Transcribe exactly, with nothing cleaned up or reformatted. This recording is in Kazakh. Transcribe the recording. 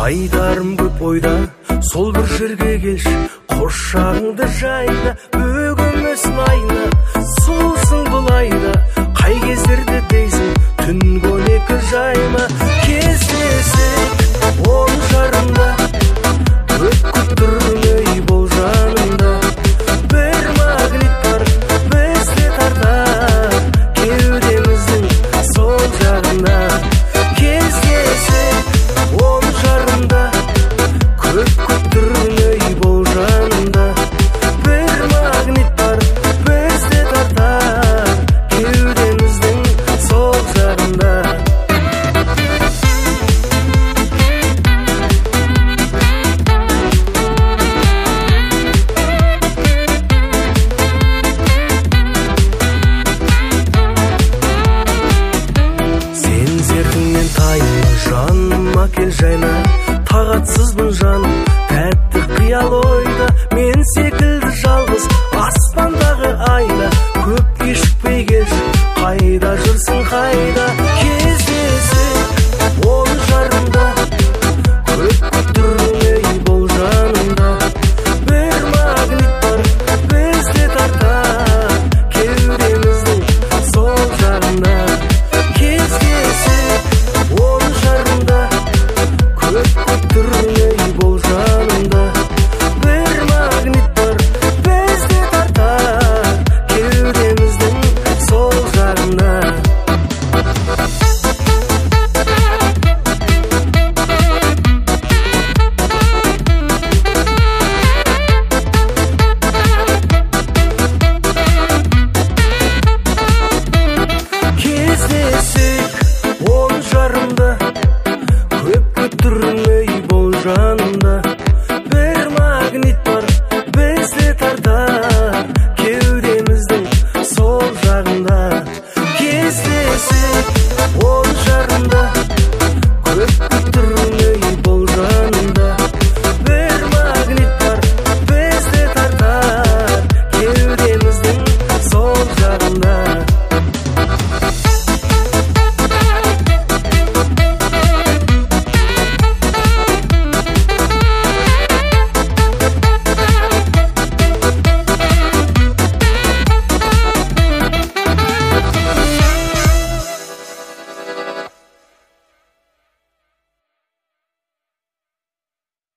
Айдарым көп ойда, сол бір жерге келші, қошағыңды жайна, бөгімесін айна, сұлусың бұл айда, қай кездерде дейсің, түнгі он екі жайма. Кездесек он жарымда, көп күттірмей бол жанымда, бір магнит бар, бізді тартар, кеудеміздің сол жағында. Кездесек он жарымда, көп күттірмей бол жанымда, бір магнит бар, бізді тартар, кеудеміздің сол жағында. Сен зертіңнен тайма, жаныма кел жайна, тағатсызбын жаным, тәтті қиял ойда, мен секілді жалғыз аспандағы айна, көп кешікпей келші, қайда жүрсің қайда. Кездесек он жарымда, көп күттірмей бол жанымда, бір магнит бар, бізді тартар, кеудеміздің сол жағында. Кездесек он жарымда, көп күттірмей бол жанымда, бір магнит бар, бізді тартар, кеудеміздің сол жағында. Кездесек он жарымда,